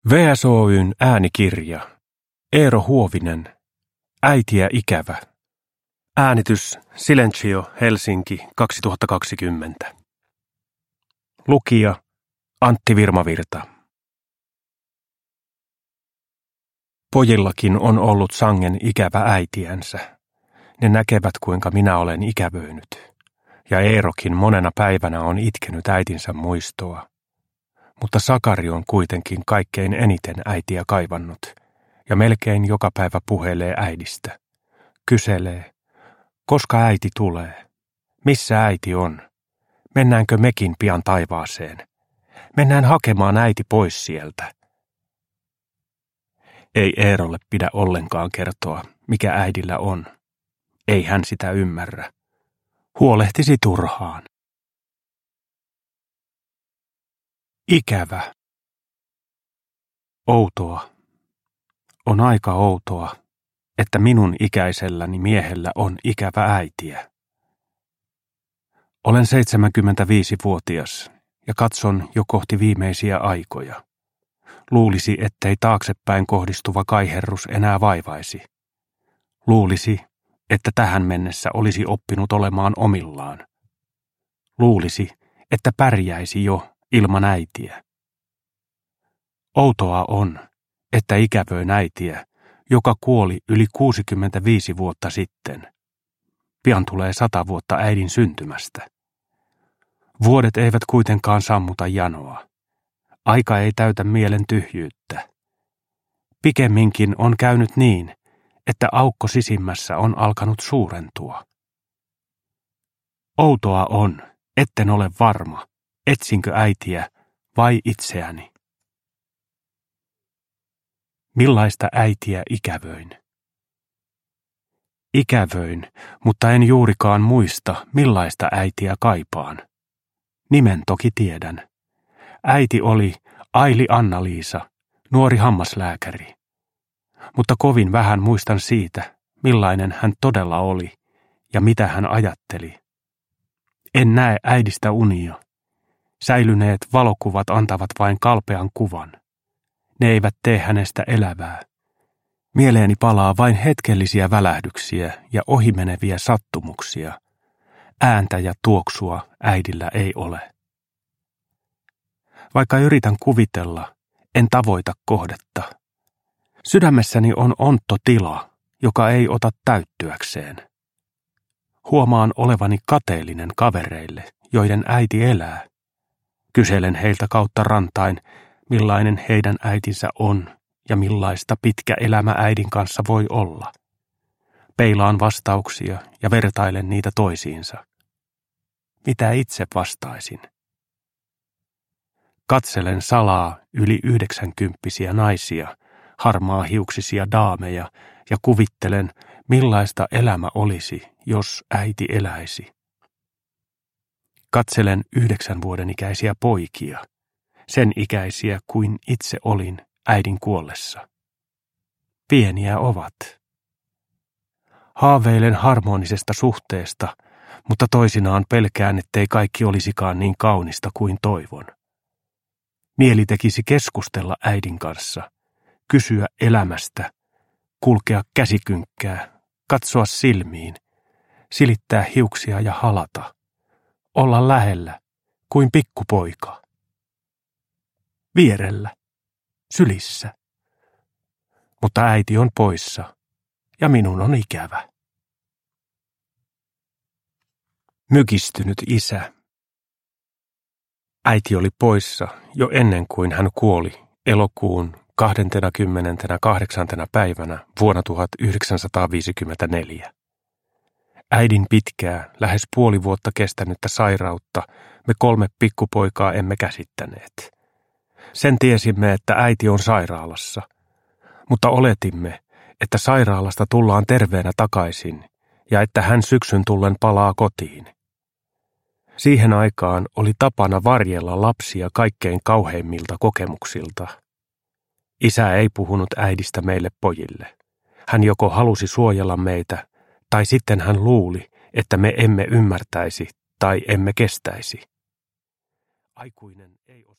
VSOY:n äänikirja. Eero Huovinen. Äitiä ikävä. Äänitys Silentio, Helsinki 2020. Lukija Antti Virmavirta. Pojillakin on ollut sangen ikävä äitiänsä. Ne näkevät, kuinka minä olen ikävöinyt. Ja Eerokin monena päivänä on itkenyt äitinsä muistoa. Mutta Sakari on kuitenkin kaikkein eniten äitiä kaivannut, ja melkein joka päivä puhelee äidistä. Kyselee, koska äiti tulee? Missä äiti on? Mennäänkö mekin pian taivaaseen? Mennään hakemaan äiti pois sieltä. Ei Eerolle pidä ollenkaan kertoa, mikä äidillä on. Ei hän sitä ymmärrä. Huolehtisi turhaan. Ikävä. Outoa. On aika outoa, että minun ikäiselläni miehellä on ikävä äitiä. Olen 75-vuotias ja katson jo kohti viimeisiä aikoja. Luulisi, ettei taaksepäin kohdistuva kaiherrus enää vaivaisi. Luulisi, että tähän mennessä olisi oppinut olemaan omillaan. Luulisi, että pärjäisi jo ilman äitiä. Outoa on, että ikävöin äitiä, joka kuoli yli 65 vuotta sitten. Pian tulee 100 vuotta äidin syntymästä. Vuodet eivät kuitenkaan sammuta janoa. Aika ei täytä mielen tyhjyyttä. Pikemminkin on käynyt niin, että aukko sisimmässä on alkanut suurentua. Outoa on, etten ole varma, etsinkö äitiä vai itseäni. Millaista äitiä ikävöin? Ikävöin, mutta en juurikaan muista, millaista äitiä kaipaan. Nimen toki tiedän. Äiti oli Aili Anna-Liisa, nuori hammaslääkäri. Mutta kovin vähän muistan siitä, millainen hän todella oli ja mitä hän ajatteli. En näe äidistä unia. Säilyneet valokuvat antavat vain kalpean kuvan. Ne eivät tee hänestä elävää. Mieleeni palaa vain hetkellisiä välähdyksiä ja ohimeneviä sattumuksia. Ääntä ja tuoksua äidillä ei ole. Vaikka yritän kuvitella, en tavoita kohdetta. Sydämessäni on ontto tila, joka ei ota täyttyäkseen. Huomaan olevani kateellinen kavereille, joiden äiti elää. Kyselen heiltä kautta rantain, millainen heidän äitinsä on ja millaista pitkä elämä äidin kanssa voi olla. Peilaan vastauksia ja vertailen niitä toisiinsa. Mitä itse vastaisin? Katselen salaa yli 90-vuotiaita naisia, harmaahiuksisia daameja ja kuvittelen, millaista elämä olisi, jos äiti eläisi. Katselen 9 vuoden ikäisiä poikia, sen ikäisiä kuin itse olin äidin kuollessa. Pieniä ovat. Haaveilen harmonisesta suhteesta, mutta toisinaan pelkään, ettei kaikki olisikaan niin kaunista kuin toivon. Mieli tekisi keskustella äidin kanssa, kysyä elämästä, kulkea käsikynkkää, katsoa silmiin, silittää hiuksia ja halata, olla lähellä kuin pikkupoika. Vierellä, sylissä. Mutta äiti on poissa ja minun on ikävä. Mykistynyt isä. Äiti oli poissa jo ennen kuin hän kuoli elokuun 28. päivänä vuonna 1954. Äidin pitkää, lähes puoli vuotta kestänyttä sairautta me 3 pikkupoikaa emme käsittäneet. Sen tiesimme, että äiti on sairaalassa, mutta oletimme, että sairaalasta tullaan terveenä takaisin ja että hän syksyn tullen palaa kotiin. Siihen aikaan oli tapana varjella lapsia kaikkein kauheimmilta kokemuksilta. Isä ei puhunut äidistä meille pojille. Hän joko halusi suojella meitä, tai sitten hän luuli, että me emme ymmärtäisi tai emme kestäisi. Aikuinen ei